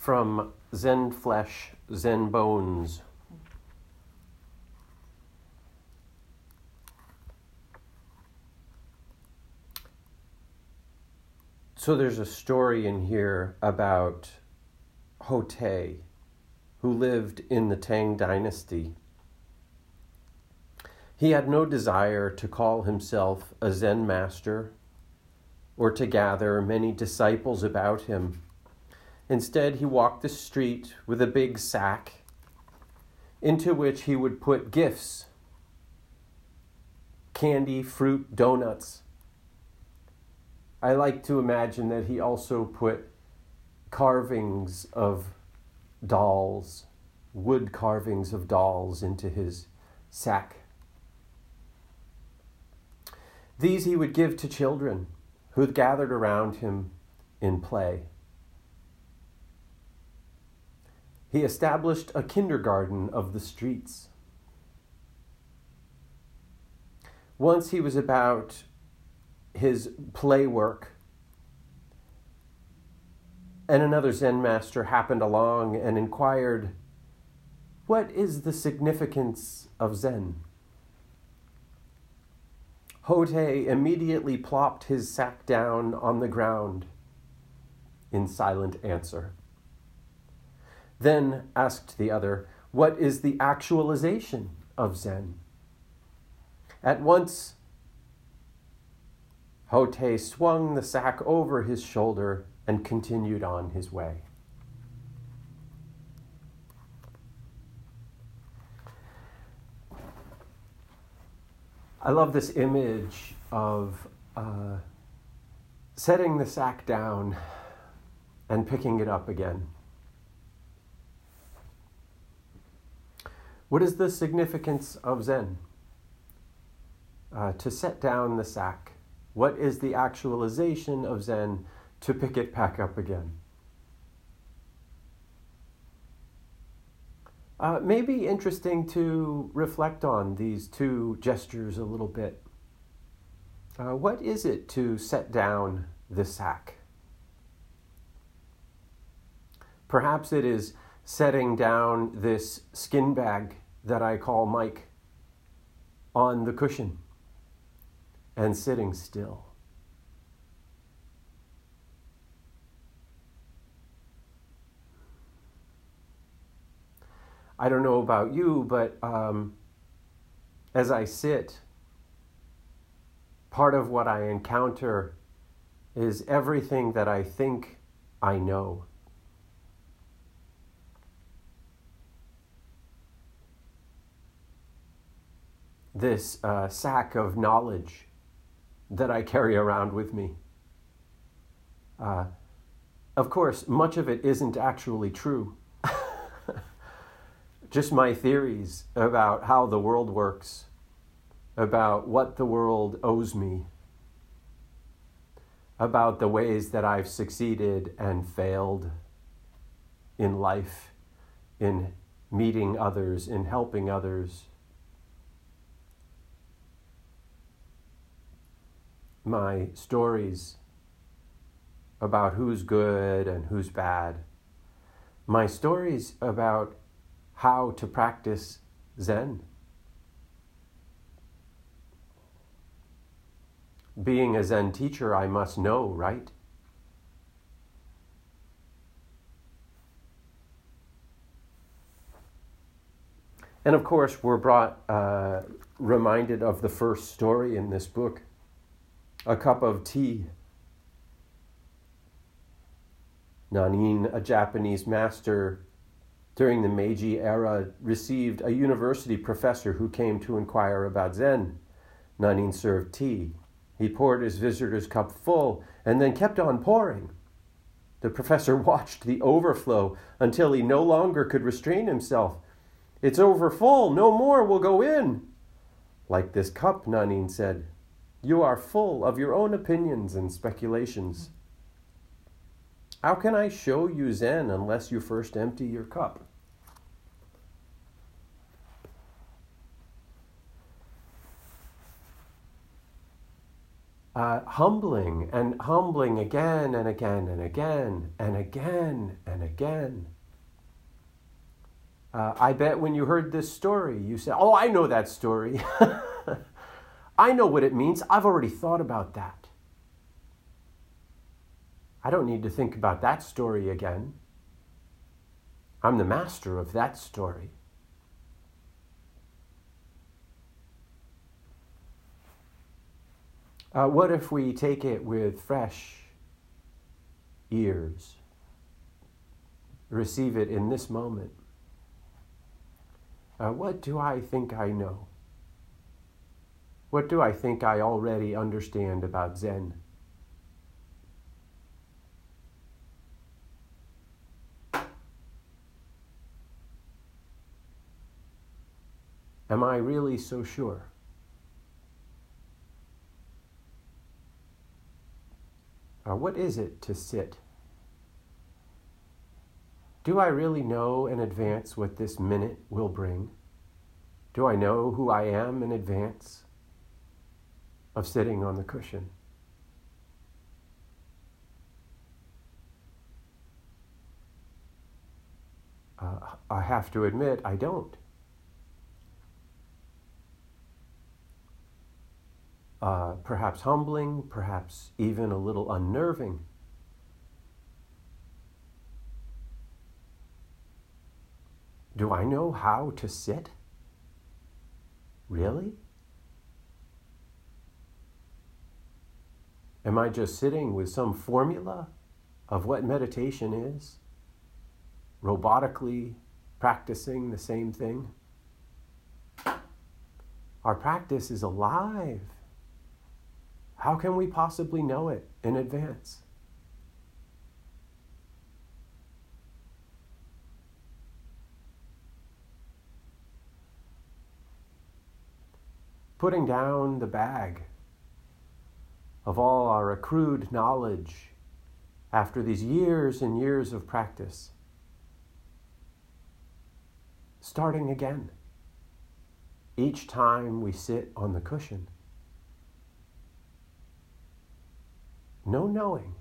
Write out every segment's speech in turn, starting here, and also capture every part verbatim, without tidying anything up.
from Zen Flesh, Zen Bones. So there's a story in here about Hotei, who lived in the Tang Dynasty. He had no desire to call himself a Zen master or to gather many disciples about him. Instead, he walked the street with a big sack into which he would put gifts, candy, fruit, donuts. I like to imagine that he also put carvings of dolls, wood carvings of dolls into his sack. These he would give to children who had gathered around him in play. He established a kindergarten of the streets. Once he was about his play work, and another Zen master happened along and inquired, "What is the significance of Zen?" Hotei immediately plopped his sack down on the ground in silent answer. Then asked the other, "What is the actualization of Zen?" At once, Hotei swung the sack over his shoulder and continued on his way. I love this image of uh, setting the sack down and picking it up again. What is the significance of Zen? Uh, to set down the sack. What is the actualization of Zen? To pick it back up again. Uh, maybe interesting to reflect on these two gestures a little bit. Uh, what is it to set down the sack? Perhaps it is setting down this skin bag that I call Mike on the cushion and sitting still. I don't know about you, but um, as I sit, part of what I encounter is everything that I think I know. This uh, sack of knowledge that I carry around with me. Uh, of course, much of it isn't actually true. Just my theories about how the world works, about what the world owes me, about the ways that I've succeeded and failed in life, in meeting others, in helping others. My stories about who's good and who's bad. My stories about how to practice Zen. Being a Zen teacher, I must know, right? And of course, we're brought, uh, reminded of the first story in this book, a cup of tea. Nanin, a Japanese master during the Meiji era, received a university professor who came to inquire about Zen. Nanin served tea. He poured his visitor's cup full and then kept on pouring. The professor watched the overflow until he no longer could restrain himself. "It's over full. No more will go in." "Like this cup," Nanin said. "You are full of your own opinions and speculations. How can I show you Zen unless you first empty your cup?" uh, humbling and humbling again and again and again and again and again. Uh, I bet when you heard this story, you said, oh, I know that story. I know what it means. I've already thought about that. I don't need to think about that story again. I'm the master of that story. Uh, what if we take it with fresh ears? Receive it in this moment. Uh, what do I think I know? What do I think I already understand about Zen? Am I really so sure? Uh, what is it to sit? Do I really know in advance what this minute will bring? Do I know who I am in advance of sitting on the cushion? Uh, I have to admit, I don't. Uh, perhaps humbling, perhaps even a little unnerving. Do I know how to sit? Really? Am I just sitting with some formula of what meditation is? Robotically practicing the same thing? Our practice is alive. How can we possibly know it in advance? Putting down the bag of all our accrued knowledge after these years and years of practice. Starting again. Each time we sit on the cushion. No knowing.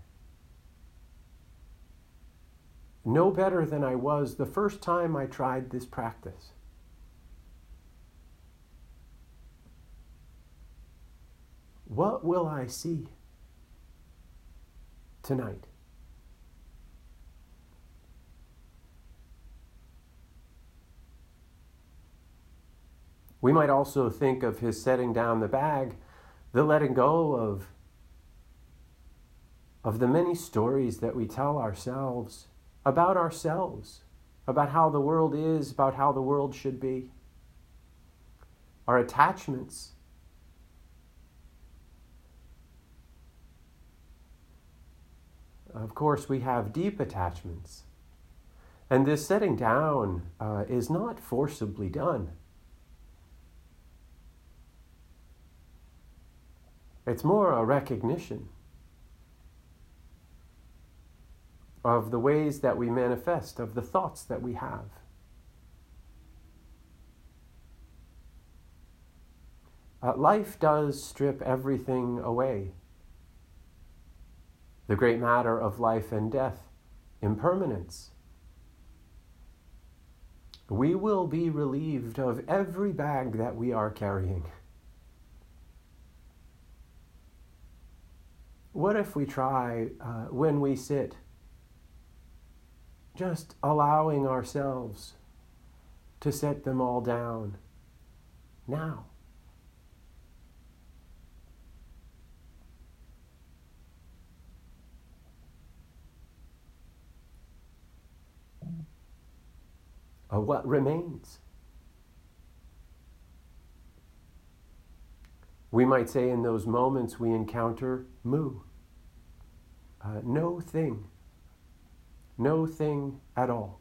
No better than I was the first time I tried this practice. What will I see tonight? We might also think of his setting down the bag, the letting go of, of the many stories that we tell ourselves about ourselves, about how the world is, about how the world should be. Our attachments. Of course, we have deep attachments. And this setting down uh, is not forcibly done. It's more a recognition of the ways that we manifest, of the thoughts that we have. Uh, life does strip everything away. The great matter of life and death, impermanence. We will be relieved of every bag that we are carrying. What if we try, uh, when we sit, just allowing ourselves to set them all down now? Uh, what remains? We might say in those moments we encounter mu. Uh, no thing. No thing at all.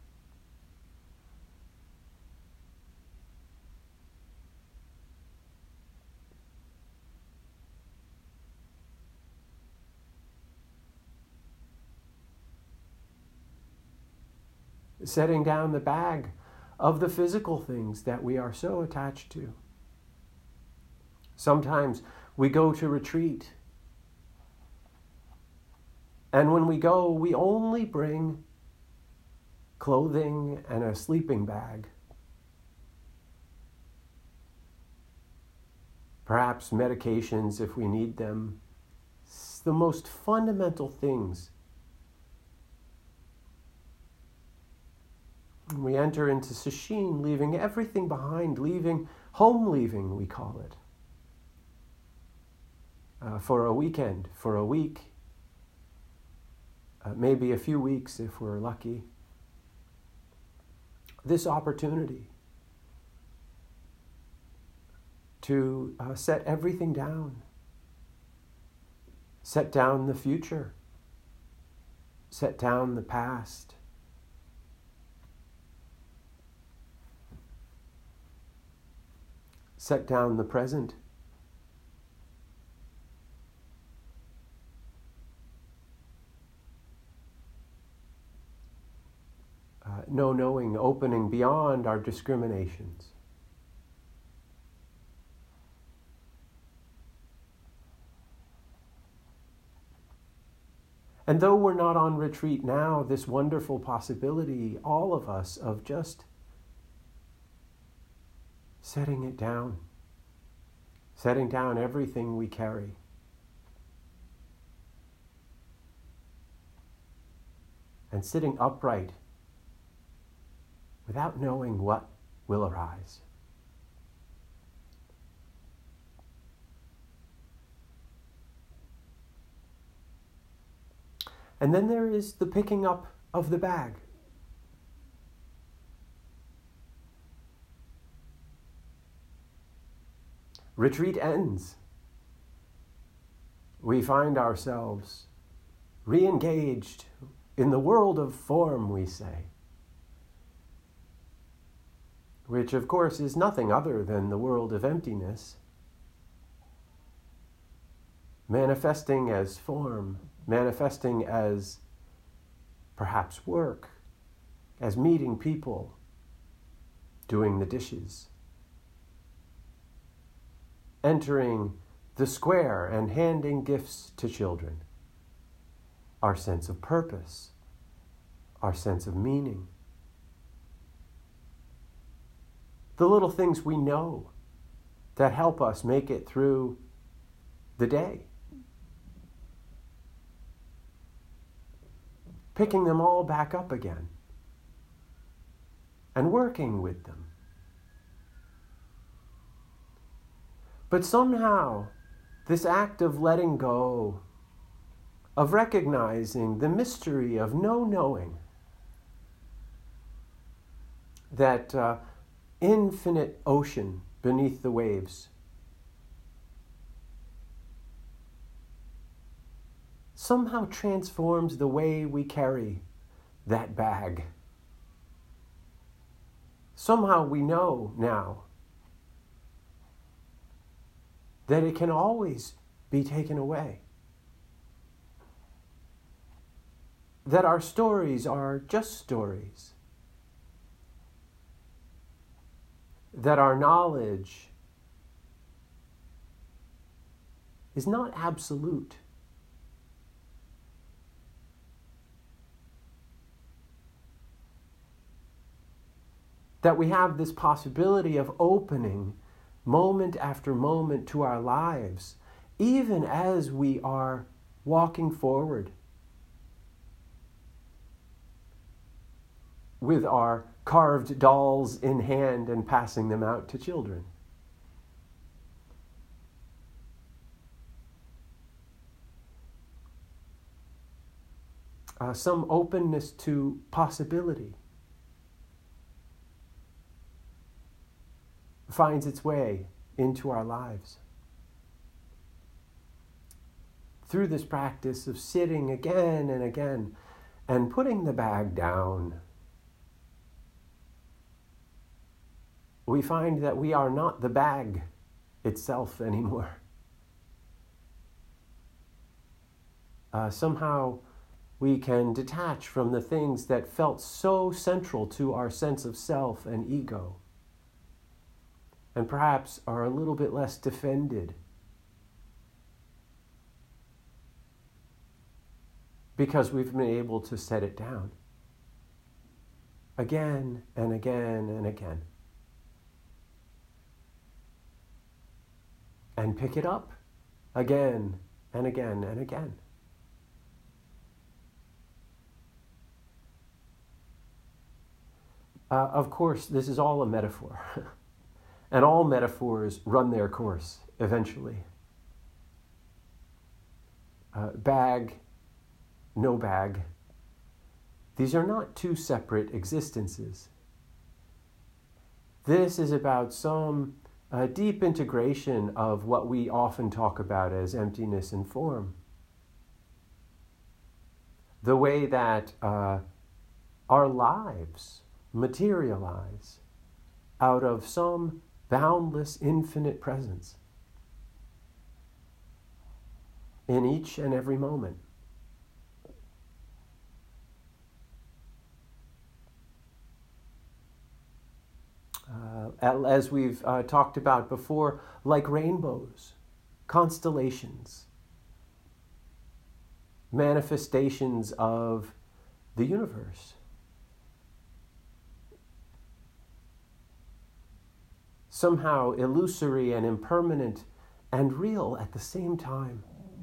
Setting down the bag of the physical things that we are so attached to. Sometimes we go to retreat And when we go, we only bring clothing and a sleeping bag. Perhaps medications if we need them. It's the most fundamental things. We enter into Sesshin, leaving everything behind, leaving, home leaving, we call it. Uh, for a weekend, for a week, uh, maybe a few weeks if we're lucky. This opportunity to uh, set everything down, set down the future, set down the past, set down the present. Uh, no knowing, opening beyond our discriminations. And though we're not on retreat now, this wonderful possibility, all of us, of just setting it down, setting down everything we carry. And sitting upright without knowing what will arise. And then there is the picking up of the bag. Retreat ends. We find ourselves re-engaged in the world of form, we say, which of course is nothing other than the world of emptiness, manifesting as form, manifesting as perhaps work, as meeting people, doing the dishes, entering the square and handing gifts to children. Our sense of purpose, our sense of meaning. The little things we know that help us make it through the day. Picking them all back up again and working with them. But somehow, this act of letting go, of recognizing the mystery of no knowing, that uh, infinite ocean beneath the waves, somehow transforms the way we carry that bag. Somehow we know now that it can always be taken away. That our stories are just stories. That our knowledge is not absolute. That we have this possibility of opening moment after moment to our lives, even as we are walking forward with our carved dolls in hand and passing them out to children. Uh, some openness to possibility finds its way into our lives. Through this practice of sitting again and again and putting the bag down, we find that we are not the bag itself anymore. Uh, somehow we can detach from the things that felt so central to our sense of self and ego, and perhaps are a little bit less defended. because we've been able to set it down again and again and again. And pick it up again and again and again. Uh, of course, this is all a metaphor. And all metaphors run their course eventually. Uh, bag, no bag. These are not two separate existences. This is about some uh, deep integration of what we often talk about as emptiness and form. The way that uh, our lives materialize out of some boundless, infinite presence in each and every moment. Uh, as we've uh, talked about before, like rainbows, constellations, manifestations of the universe. Somehow illusory and impermanent and real at the same time.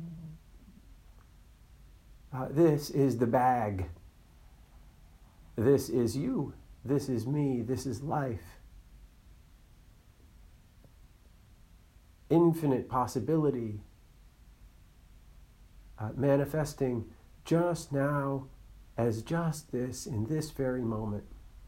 Uh, this is the bag. This is you. This is me. This is life. Infinite possibility uh, manifesting just now as just this in this very moment.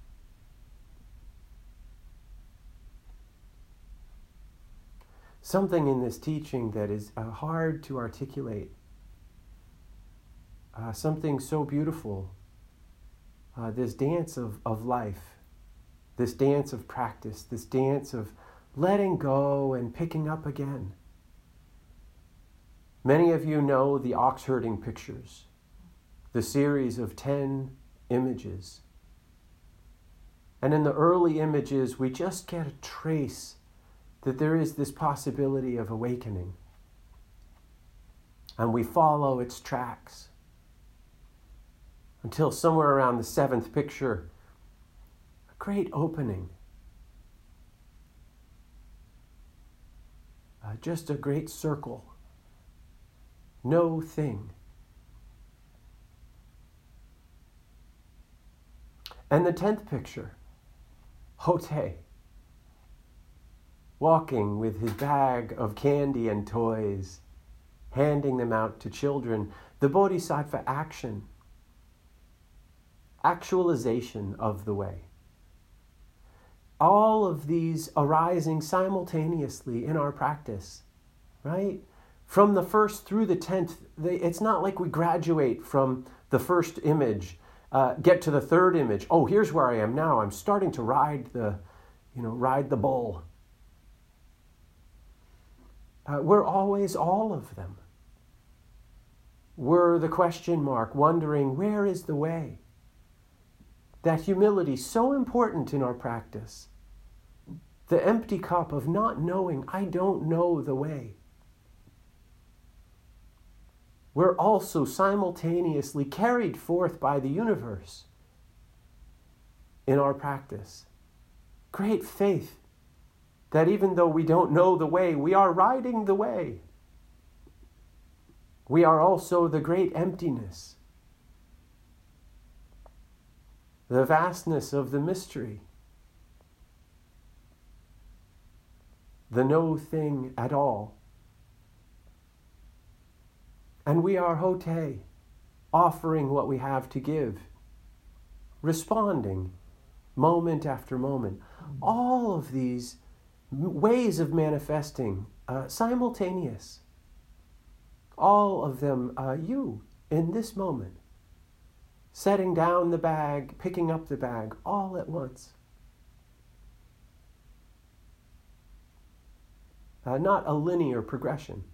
Something in this teaching that is uh, hard to articulate. Uh, something so beautiful. Uh, this dance of, of life. This dance of practice. This dance of letting go and picking up again. Many of you know the ox herding pictures. The series of ten images. And in the early images, we just get a trace that there is this possibility of awakening. And we follow its tracks until somewhere around the seventh picture, a great opening. Uh, just a great circle. No thing. And the tenth picture, Hote, walking with his bag of candy and toys, handing them out to children, the bodhisattva action, actualization of the way. All of these arising simultaneously in our practice, right? From the first through the tenth, they, it's not like we graduate from the first image, uh, get to the third image. Oh, here's where I am now. I'm starting to ride the, you know, ride the bull. Uh, we're always all of them. We're the question mark, wondering, where is the way? That humility, so important in our practice. The empty cup of not knowing, I don't know the way. We're also simultaneously carried forth by the universe in our practice. Great faith that even though we don't know the way, we are riding the way. We are also the great emptiness, the vastness of the mystery, the no thing at all. And we are Hote, offering what we have to give, responding moment after moment. All of these ways of manifesting, uh, simultaneous. All of them, uh, you, in this moment. Setting down the bag, picking up the bag, all at once. Uh, not a linear progression.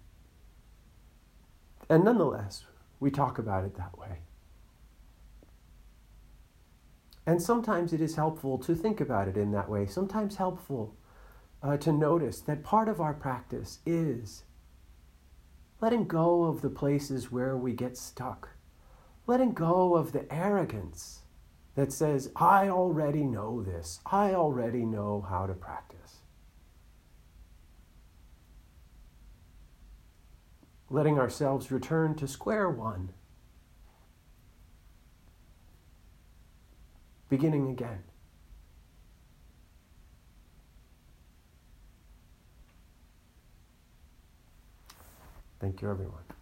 And nonetheless, we talk about it that way. And sometimes it is helpful to think about it in that way. Sometimes helpful uh, to notice that part of our practice is letting go of the places where we get stuck. letting go of the arrogance that says, I already know this. I already know how to practice. Letting ourselves return to square one. Beginning again. Thank you, everyone.